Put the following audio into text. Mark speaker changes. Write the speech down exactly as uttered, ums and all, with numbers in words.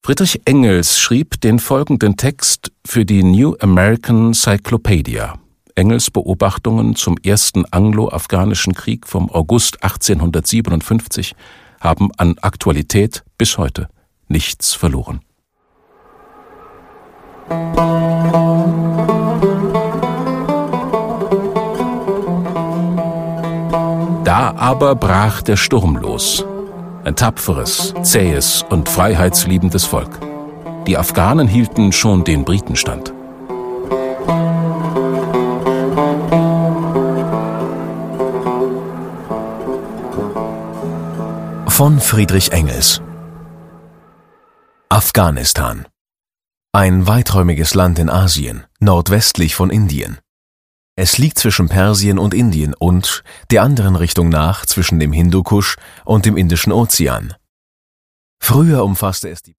Speaker 1: Friedrich Engels schrieb den folgenden Text für die New American Cyclopedia. Engels Beobachtungen zum ersten Anglo-Afghanischen Krieg vom August achtzehnhundertsiebenundfünfzig haben an Aktualität bis heute nichts verloren. Da aber brach der Sturm los. Ein tapferes, zähes und freiheitsliebendes Volk. Die Afghanen hielten schon den Briten stand.
Speaker 2: Von Friedrich Engels. Afghanistan. Ein weiträumiges Land in Asien, nordwestlich von Indien. Es liegt zwischen Persien und Indien und, der anderen Richtung nach, zwischen dem Hindukusch und dem Indischen Ozean. Früher umfasste es die